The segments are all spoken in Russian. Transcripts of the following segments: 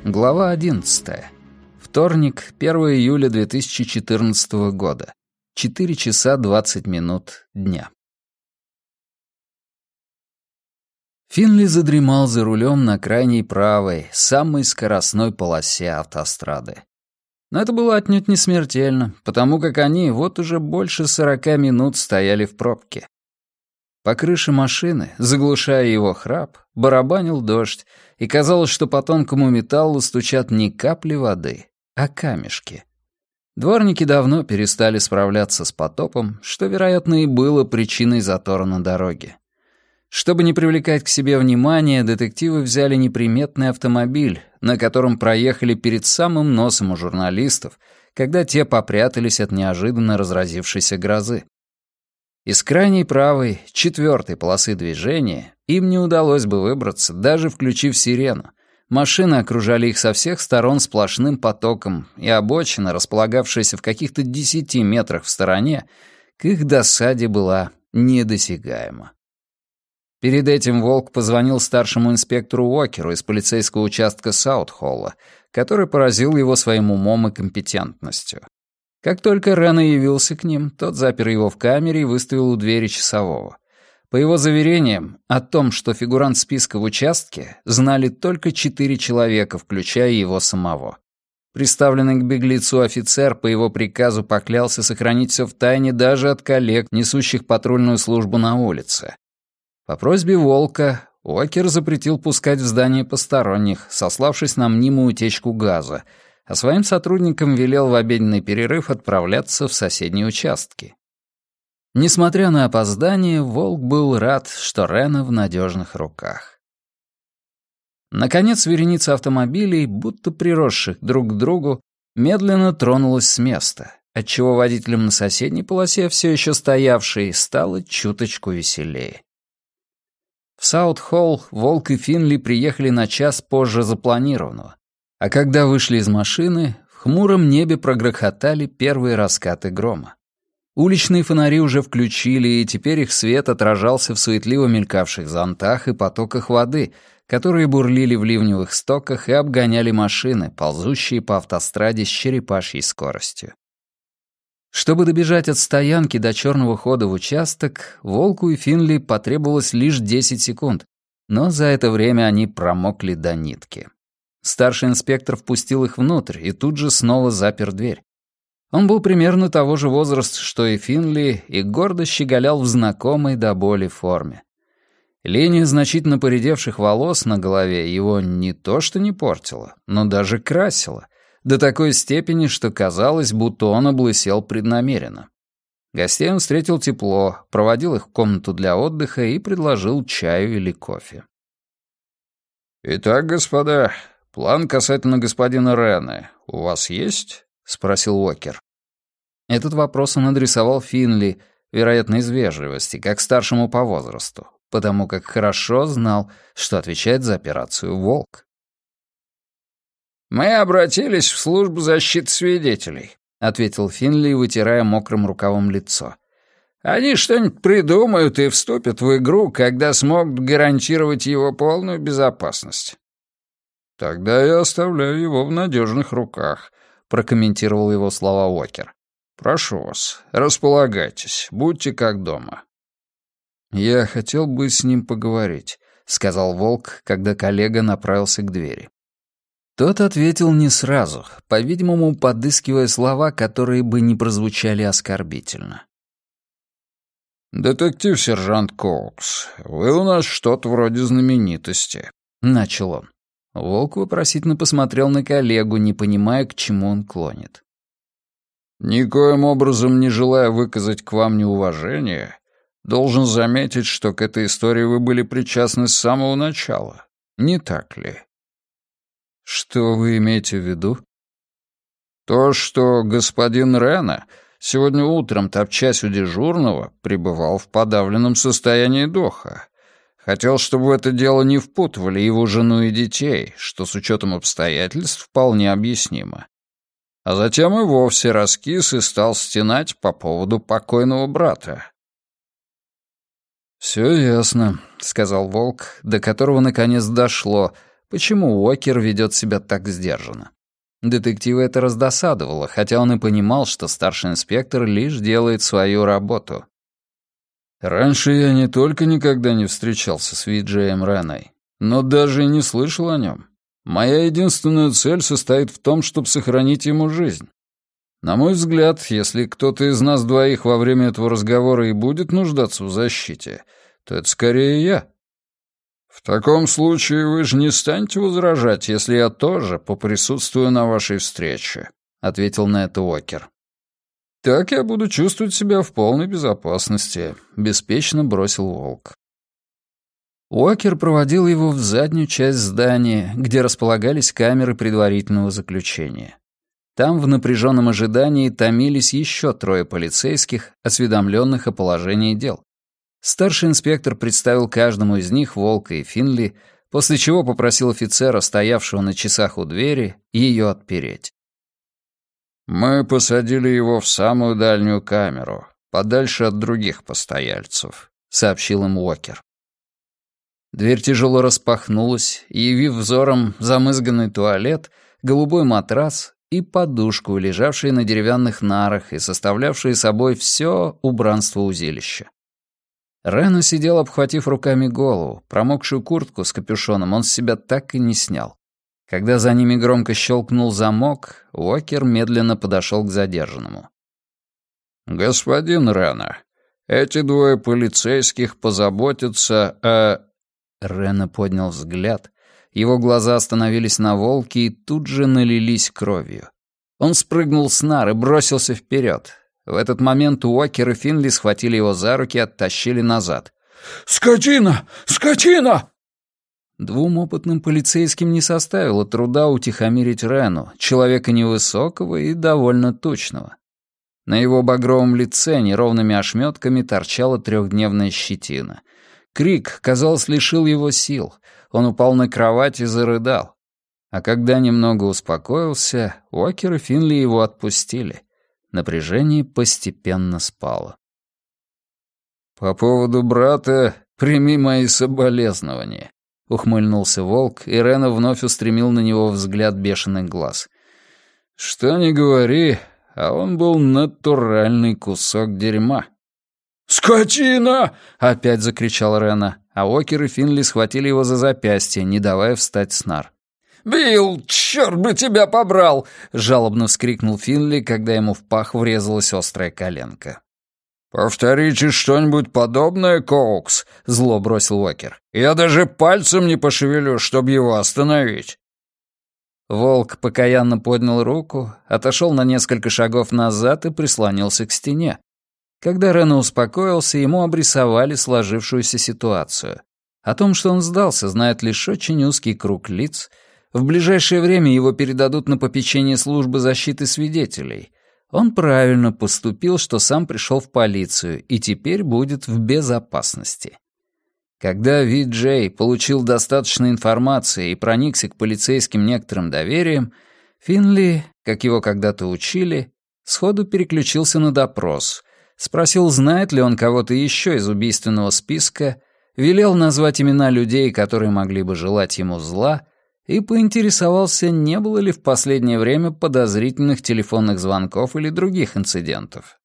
Глава 11. Вторник, 1 июля 2014 года. 4 часа 20 минут дня. Финли задремал за рулем на крайней правой, самой скоростной полосе автострады. Но это было отнюдь не смертельно, потому как они вот уже больше 40 минут стояли в пробке. По крыше машины, заглушая его храп, барабанил дождь, и казалось, что по тонкому металлу стучат не капли воды, а камешки. Дворники давно перестали справляться с потопом, что, вероятно, и было причиной затора на дороге. Чтобы не привлекать к себе внимания, детективы взяли неприметный автомобиль, на котором проехали перед самым носом у журналистов, когда те попрятались от неожиданно разразившейся грозы. Из крайней правой, 4-й полосы движения им не удалось бы выбраться, даже включив сирену. Машины окружали их со всех сторон сплошным потоком, и обочина, располагавшаяся в каких-то 10 метрах в стороне, к их досаде была недосягаема. Перед этим Волк позвонил старшему инспектору Уокеру из полицейского участка Саут-Холла, который поразил его своим умом и компетентностью. Как только Рена явился к ним, тот запер его в камере и выставил у двери часового. По его заверениям, о том, что фигурант списка в участке, знали только 4 человека, включая его самого. Приставленный к беглецу офицер по его приказу поклялся сохранить все в тайне даже от коллег, несущих патрульную службу на улице. По просьбе Волка Уокер запретил пускать в здание посторонних, сославшись на мнимую утечку газа, а своим сотрудникам велел в обеденный перерыв отправляться в соседние участки. Несмотря на опоздание, Волк был рад, что Рена в надежных руках. Наконец, вереница автомобилей, будто приросших друг к другу, медленно тронулась с места, отчего водителям на соседней полосе, все еще стоявшей, стало чуточку веселее. В Саут-Холл Волк и Финли приехали на час позже запланированного, а когда вышли из машины, в хмуром небе прогрохотали первые раскаты грома. Уличные фонари уже включили, и теперь их свет отражался в суетливо мелькавших зонтах и потоках воды, которые бурлили в ливневых стоках и обгоняли машины, ползущие по автостраде с черепашьей скоростью. Чтобы добежать от стоянки до черного хода в участок, Волку и Финли потребовалось лишь 10 секунд, но за это время они промокли до нитки. Старший инспектор впустил их внутрь и тут же снова запер дверь. Он был примерно того же возраста, что и Финли, и гордо щеголял в знакомой до боли форме. Линия значительно поредевших волос на голове его не то что не портила, но даже красила, до такой степени, что казалось, будто он облысел преднамеренно. Гостей он встретил тепло, проводил их в комнату для отдыха и предложил чаю или кофе. «Итак, господа, план касательно господина Рене у вас есть?» — спросил Уокер. Этот вопрос он адресовал Финли, вероятно, из вежливости, как старшему по возрасту, потому как хорошо знал, что отвечает за операцию Волк. «Мы обратились в службу защиты свидетелей», — ответил Финли, вытирая мокрым рукавом лицо. «Они что-нибудь придумают и вступят в игру, когда смогут гарантировать его полную безопасность». «Тогда я оставляю его в надежных руках», — прокомментировал его слова Уокер. «Прошу вас, располагайтесь, будьте как дома». «Я хотел бы с ним поговорить», — сказал Волк, когда коллега направился к двери. Тот ответил не сразу, по-видимому, подыскивая слова, которые бы не прозвучали оскорбительно. «Детектив-сержант Коукс, вы у нас что-то вроде знаменитости», — начал он. Волк вопросительно посмотрел на коллегу, не понимая, к чему он клонит. «Никоим образом не желая выказать к вам неуважение, должен заметить, что к этой истории вы были причастны с самого начала. Не так ли?» «Что вы имеете в виду?» «То, что господин Рена сегодня утром, топчась у дежурного, пребывал в подавленном состоянии духа. Хотел, чтобы в это дело не впутывали его жену и детей, что с учетом обстоятельств вполне объяснимо. А затем и вовсе раскис и стал стенать по поводу покойного брата». «Все ясно», — сказал Волк, до которого наконец дошло, почему Уокер ведет себя так сдержанно. Детектива это раздосадовало, хотя он и понимал, что старший инспектор лишь делает свою работу. «Раньше я не только никогда не встречался с Виджеем Реной, но даже и не слышал о нем. Моя единственная цель состоит в том, чтобы сохранить ему жизнь. На мой взгляд, если кто-то из нас двоих во время этого разговора и будет нуждаться в защите, то это скорее я. В таком случае вы же не станете возражать, если я тоже поприсутствую на вашей встрече», — ответил на это Уокер. «Так я буду чувствовать себя в полной безопасности», — беспечно бросил Волк. Уокер проводил его в заднюю часть здания, где располагались камеры предварительного заключения. Там в напряженном ожидании томились еще 3 полицейских, осведомленных о положении дел. Старший инспектор представил каждому из них Волка и Финли, после чего попросил офицера, стоявшего на часах у двери, ее отпереть. «Мы посадили его в самую дальнюю камеру, подальше от других постояльцев», — сообщил им Уокер. Дверь тяжело распахнулась, явив взором замызганный туалет, голубой матрас и подушку, лежавшие на деревянных нарах и составлявшие собой все убранство узилища. Рено сидел, обхватив руками голову. Промокшую куртку с капюшоном он с себя так и не снял. Когда за ними громко щелкнул замок, Уокер медленно подошел к задержанному. «Господин Рено, эти 2 полицейских позаботятся о...» Рено поднял взгляд. Его глаза остановились на Волке и тут же налились кровью. Он спрыгнул с нар и бросился вперед. В этот момент Уокер и Финли схватили его за руки и оттащили назад. «Скотина! Скотина!» 2 опытным полицейским не составило труда утихомирить Рену, человека невысокого и довольно тучного. На его багровом лице неровными ошметками торчала 3-дневная щетина. Крик, казалось, лишил его сил. Он упал на кровать и зарыдал. А когда немного успокоился, Уокер и Финли его отпустили. Напряжение постепенно спало. «По поводу брата прими мои соболезнования», — ухмыльнулся Волк, и Рено вновь устремил на него взгляд бешеных глаз. «Что ни говори, а он был натуральный кусок дерьма». «Скотина!» — опять закричал Рено, а Уокер и Финли схватили его за запястье, не давая встать с нар. «Билл, черт бы тебя побрал!» — жалобно вскрикнул Финли, когда ему в пах врезалась острая коленка. «Повторите что-нибудь подобное, Коукс», — зло бросил Уокер. «Я даже пальцем не пошевелю, чтобы его остановить». Волк покаянно поднял руку, отошел на несколько шагов назад и прислонился к стене. Когда Рено успокоился, ему обрисовали сложившуюся ситуацию. О том, что он сдался, знает лишь очень узкий круг лиц. В ближайшее время его передадут на попечение службы защиты свидетелей. Он правильно поступил, что сам пришел в полицию и теперь будет в безопасности. Когда Ви-Джей получил достаточно информации и проникся к полицейским некоторым доверием, Финли, как его когда-то учили, сходу переключился на допрос, спросил, знает ли он кого-то еще из убийственного списка, велел назвать имена людей, которые могли бы желать ему зла, и поинтересовался, не было ли в последнее время подозрительных телефонных звонков или других инцидентов.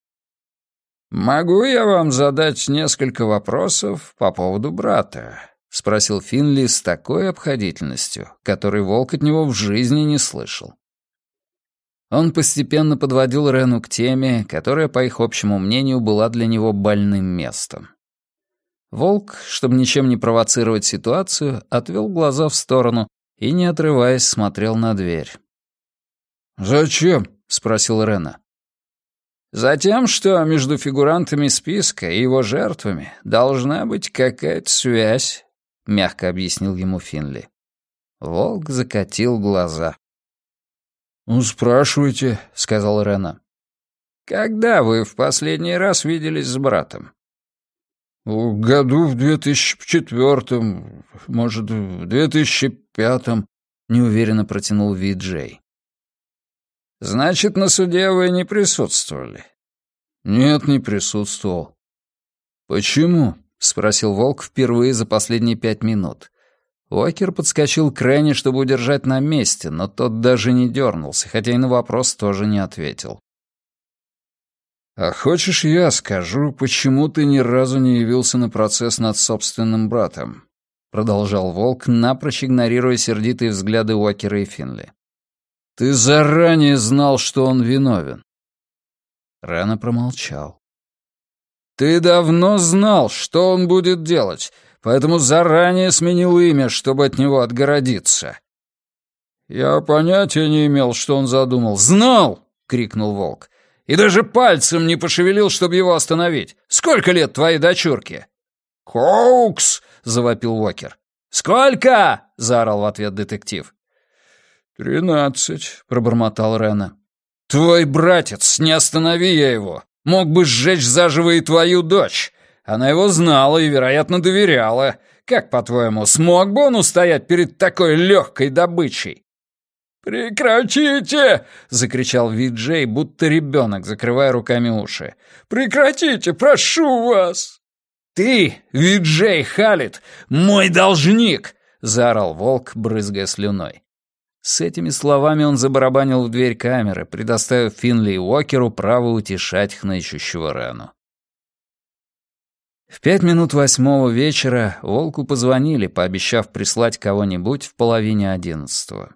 «Могу я вам задать несколько вопросов по поводу брата?» — спросил Финли с такой обходительностью, которой Волк от него в жизни не слышал. Он постепенно подводил Рену к теме, которая, по их общему мнению, была для него больным местом. Волк, чтобы ничем не провоцировать ситуацию, отвел глаза в сторону и, не отрываясь, смотрел на дверь. «Зачем?» — спросил Рено. «Затем, что между фигурантами списка и его жертвами должна быть какая-то связь», — мягко объяснил ему Финли. Волк закатил глаза. «Ну, спрашивайте», — сказал Рено. «Когда вы в последний раз виделись с братом?» «Году в 2004-м, может, в 2005-м», — неуверенно протянул Ви-Джей. «Значит, на суде вы не присутствовали?» «Нет, не присутствовал». «Почему?» — спросил Волк впервые за последние 5 минут. Уокер подскочил к Рене, чтобы удержать на месте, но тот даже не дернулся, хотя и на вопрос тоже не ответил. «А хочешь, я скажу, почему ты ни разу не явился на процесс над собственным братом?» — продолжал Волк, напрочь игнорируя сердитые взгляды Уокера и Финли. «Ты заранее знал, что он виновен». Рена промолчал. «Ты давно знал, что он будет делать, поэтому заранее сменил имя, чтобы от него отгородиться». «Я понятия не имел, что он задумал». «Знал!» — крикнул Волк. «И даже пальцем не пошевелил, чтобы его остановить. Сколько лет твоей дочурке?» «Коукс!» — завопил Уокер. «Сколько?» — заорал в ответ детектив. 13, пробормотал Рена. «Твой братец, не останови я его, мог бы сжечь заживо и твою дочь. Она его знала и, вероятно, доверяла. Как, по-твоему, смог бы он устоять перед такой легкой добычей?» «Прекратите!» — закричал Ви-Джей, будто ребенок, закрывая руками уши. «Прекратите, прошу вас!» «Ты, Ви-Джей Халлит, мой должник!» — заорал Волк, брызгая слюной. С этими словами он забарабанил в дверь камеры, предоставив Финли и Уокеру право утешать хнычущего Рену. В 8:05 вечера Волку позвонили, пообещав прислать кого-нибудь в 10:30.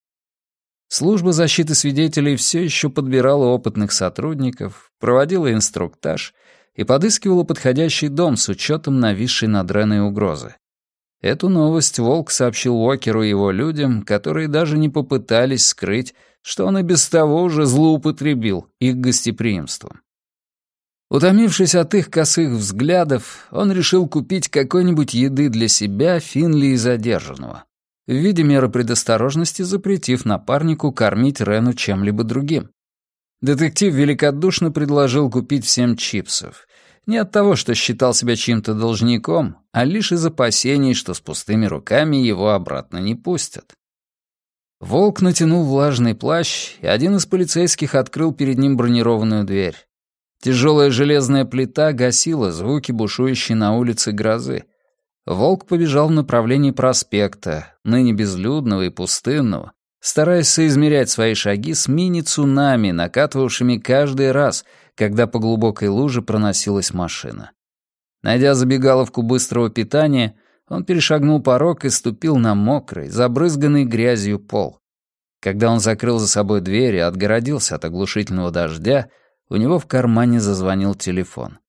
Служба защиты свидетелей все еще подбирала опытных сотрудников, проводила инструктаж и подыскивала подходящий дом с учетом нависшей над Реной угрозы. Эту новость Волк сообщил Уокеру и его людям, которые даже не попытались скрыть, что он и без того уже злоупотребил их гостеприимством. Утомившись от их косых взглядов, он решил купить какой-нибудь еды для себя, Финли и задержанного, в виде меры предосторожности запретив напарнику кормить Рену чем-либо другим. Детектив великодушно предложил купить всем чипсов. Не от того, что считал себя чьим-то должником, а лишь из опасений, что с пустыми руками его обратно не пустят. Волк натянул влажный плащ, и один из полицейских открыл перед ним бронированную дверь. Тяжелая железная плита гасила звуки бушующей на улице грозы. Волк побежал в направлении проспекта, ныне безлюдного и пустынного, стараясь соизмерять свои шаги с мини-цунами, накатывавшими каждый раз, когда по глубокой луже проносилась машина. Найдя забегаловку быстрого питания, он перешагнул порог и ступил на мокрый, забрызганный грязью пол. Когда он закрыл за собой дверь и отгородился от оглушительного дождя, у него в кармане зазвонил телефон.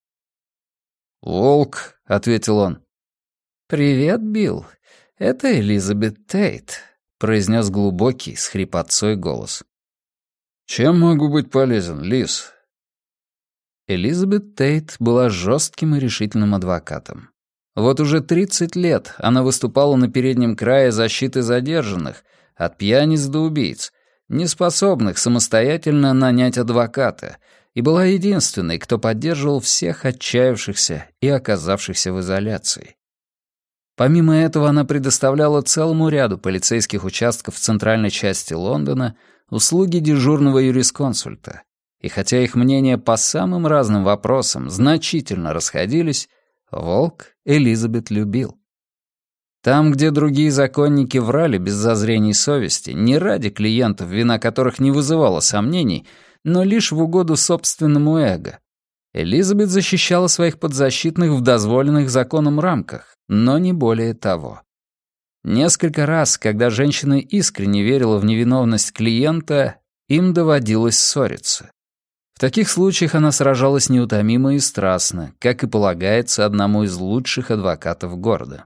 «Волк», — ответил он. «Привет, Билл. Это Элизабет Тейт», — произнес глубокий, с хрипотцой голос. «Чем могу быть полезен, Лиз?» Элизабет Тейт была жестким и решительным адвокатом. Вот уже 30 лет она выступала на переднем крае защиты задержанных, от пьяниц до убийц, неспособных самостоятельно нанять адвоката, и была единственной, кто поддерживал всех отчаявшихся и оказавшихся в изоляции. Помимо этого, она предоставляла целому ряду полицейских участков в центральной части Лондона услуги дежурного юрисконсульта. И хотя их мнения по самым разным вопросам значительно расходились, Волк Элизабет любил. Там, где другие законники врали без зазрений совести, не ради клиентов, вина которых не вызывала сомнений, но лишь в угоду собственному эго, Элизабет защищала своих подзащитных в дозволенных законом рамках, но не более того. Несколько раз, когда женщина искренне верила в невиновность клиента, им доводилось ссориться. В таких случаях она сражалась неутомимо и страстно, как и полагается одному из лучших адвокатов города.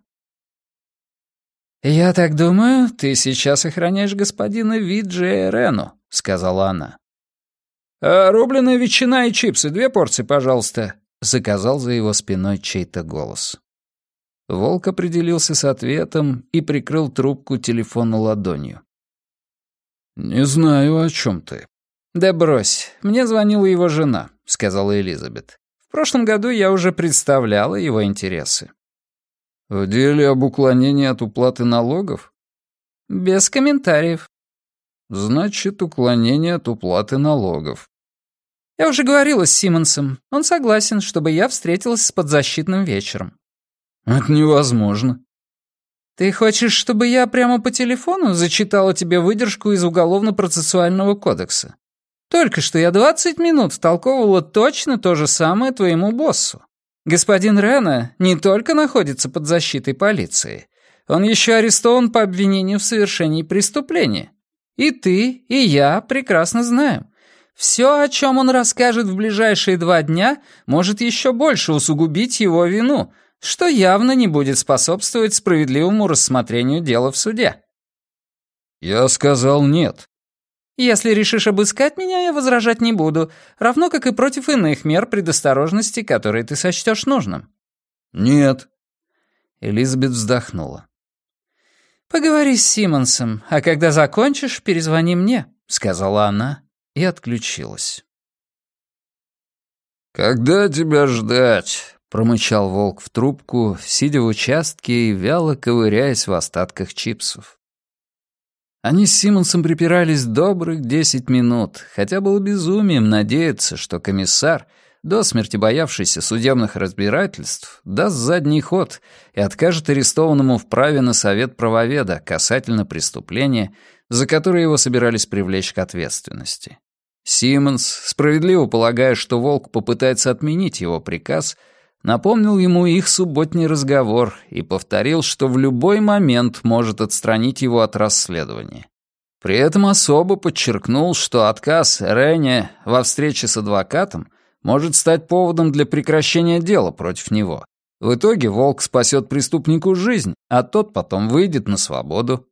«Я так думаю, ты сейчас охраняешь господина Ви-Джея Рену», — сказала она. «Рубленая ветчина и чипсы, 2 порции, пожалуйста», — заказал за его спиной чей-то голос. Волк определился с ответом и прикрыл трубку телефона ладонью. «Не знаю, о чем ты». «Да брось, мне звонила его жена», — сказала Элизабет. «В прошлом году я уже представляла его интересы». «В деле об уклонении от уплаты налогов?» «Без комментариев». «Значит, уклонение от уплаты налогов». «Я уже говорила с Симмонсом. Он согласен, чтобы я встретилась с подзащитным вечером». «Это невозможно». «Ты хочешь, чтобы я прямо по телефону зачитала тебе выдержку из Уголовно-процессуального кодекса? Только что я 20 минут втолковывала точно то же самое твоему боссу. Господин Рена не только находится под защитой полиции, он еще арестован по обвинению в совершении преступления. И ты, и я прекрасно знаем. Все, о чем он расскажет в ближайшие 2 дня, может еще больше усугубить его вину, что явно не будет способствовать справедливому рассмотрению дела в суде». «Я сказал нет». «Если решишь обыскать меня, я возражать не буду, равно как и против иных мер предосторожности, которые ты сочтешь нужным». «Нет». Элизабет вздохнула. «Поговори с Симмонсом, а когда закончишь, перезвони мне», — сказала она и отключилась. «Когда тебя ждать?» — промычал волк в трубку, сидя в участке и вяло ковыряясь в остатках чипсов. Они с Симмонсом припирались добрых 10 минут, хотя было безумием надеяться, что комиссар, до смерти боявшийся судебных разбирательств, даст задний ход и откажет арестованному в праве на совет правоведа касательно преступления, за которое его собирались привлечь к ответственности. Симмонс, справедливо полагая, что волк попытается отменить его приказ, напомнил ему их субботний разговор и повторил, что в любой момент может отстранить его от расследования. При этом особо подчеркнул, что отказ Рене во встрече с адвокатом может стать поводом для прекращения дела против него. В итоге волк спасет преступнику жизнь, а тот потом выйдет на свободу.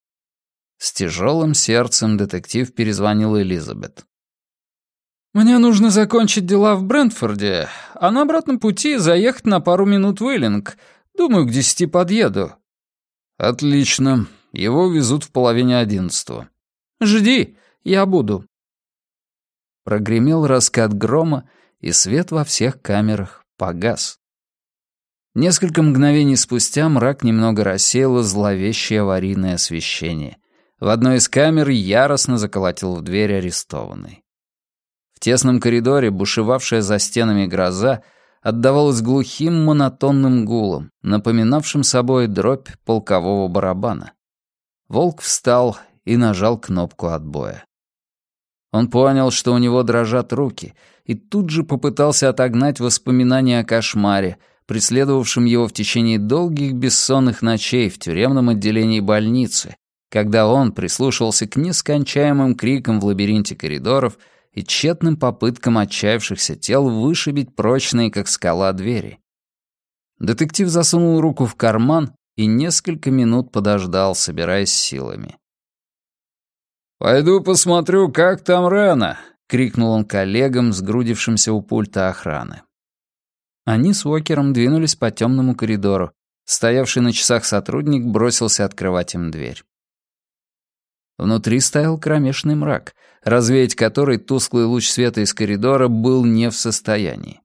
С тяжелым сердцем детектив перезвонил Элизабет. «Мне нужно закончить дела в Брентфорде, а на обратном пути заехать на пару минут в Уиллинг. Думаю, к 10 подъеду». «Отлично. Его везут в 10:30. «Жди, я буду». Прогремел раскат грома, и свет во всех камерах погас. Несколько мгновений спустя мрак немного рассеяло зловещее аварийное освещение. В одной из камер яростно заколотил в дверь арестованный. В тесном коридоре бушевавшая за стенами гроза отдавалась глухим монотонным гулом, напоминавшим собой дробь полкового барабана. Волк встал и нажал кнопку отбоя. Он понял, что у него дрожат руки, и тут же попытался отогнать воспоминания о кошмаре, преследовавшем его в течение долгих бессонных ночей в тюремном отделении больницы, когда он прислушивался к нескончаемым крикам в лабиринте коридоров и тщетным попыткам отчаявшихся тел вышибить прочные, как скала, двери. Детектив засунул руку в карман и несколько минут подождал, собираясь силами. «Пойду посмотрю, как там Рена», — крикнул он коллегам, сгрудившимся у пульта охраны. Они с Уокером двинулись по темному коридору. Стоявший на часах сотрудник бросился открывать им дверь. Внутри стоял кромешный мрак, развеять который тусклый луч света из коридора был не в состоянии.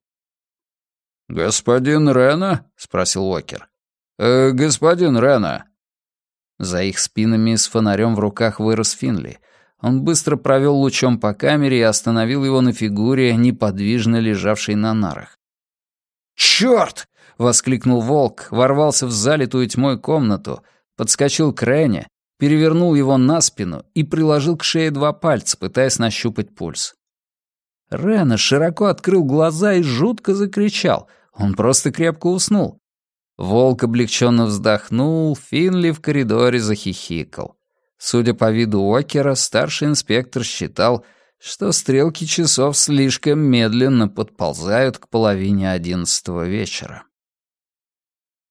«Господин Рена?» — спросил Уокер. «Господин Рена». За их спинами с фонарем в руках вырос Финли. Он быстро провел лучом по камере и остановил его на фигуре, неподвижно лежавшей на нарах. «Чёрт!» — воскликнул волк, ворвался в залитую тьмой комнату, подскочил к Рене, перевернул его на спину и приложил к шее 2 пальца, пытаясь нащупать пульс. Рена широко открыл глаза и жутко закричал. Он просто крепко уснул. Волк облегченно вздохнул, Финли в коридоре захихикал. Судя по виду Уокера, старший инспектор считал, что стрелки часов слишком медленно подползают к 10:30 вечера.